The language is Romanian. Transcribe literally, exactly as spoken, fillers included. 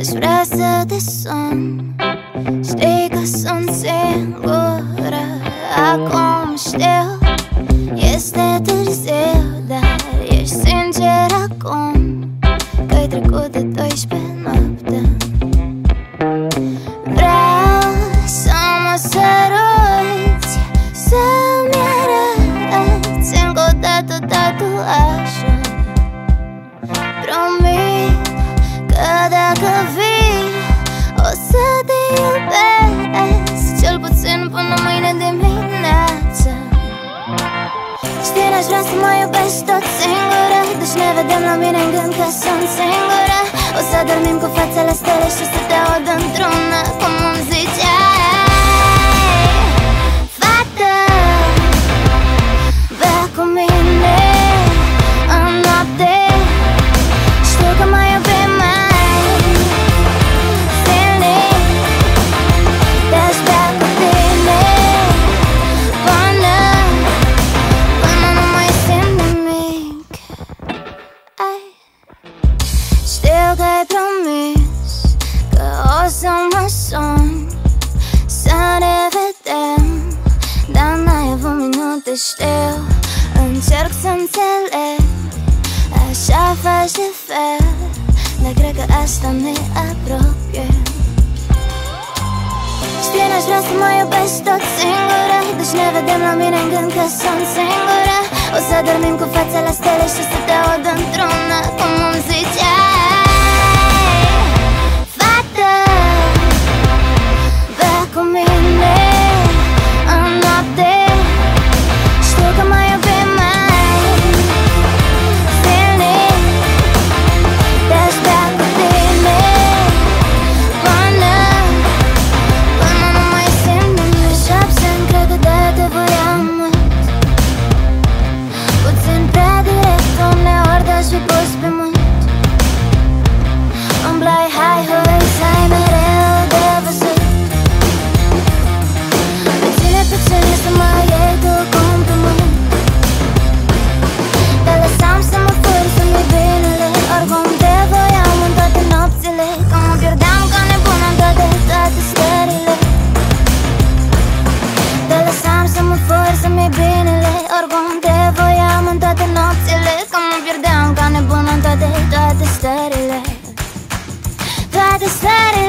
Aș vrea să te sun. Știi că sunt singură acum, știu. Este târziu, dar ești sincer acum că-ai trecut de doisprezece noapte. Vreau să mă săruți, să-mi arăți încă o dată tatuajul. Promit că dacă vii o să te iubesc, cel puțin până mâine dimineață. Știi, n-aș vrea să mă iubesc tot singură, deci ne vedem la mine în gând că sunt singură. O să dormim cu fața la stele și să te aud într-una, cum îmi ziceai. Fată, bea cu mine în noapte. Știu că mă iubi mai zilnic, te-aș bea cu tine până, până nu mai simt nimic. Ai. Știu că ai promis că o să mă suni, să ne vedem, dar n-ai avut minute, știu. Încerc să înțeleg, așa faci de fel, dar cred că asta ne apropie. Știi, n-aș vrea să mă iubesc tot singură, deci ne vedem la mine în gând că sunt singură. O să dormim cu fața la stele și să te aud într-una, cum îmi ziceai. Fată, bea cu mine în noapte. Știu că mă iubi mai zilnic, te-aș bea cu tine până, până nu mai simt nimic. Șapte-mi cred că de te voiam mult, puțin prea direct, uneori te-aș fi pus pe mânt. Umblai hai-hoi, să-ai mereu de văzut. Pe cine, pe cine să mă iei tu cu împrumut. Te lăsam să mă furi, să-mi binele, oricum te voiam în toate nopțile, că mă pierdeam ca nebun în toate, toate stările. Te lăsam să mă furi, să-mi binele, oricum te voiam în toate nopțile, că mă pierdeam ca nebun în toate, toate stările. Toate stările.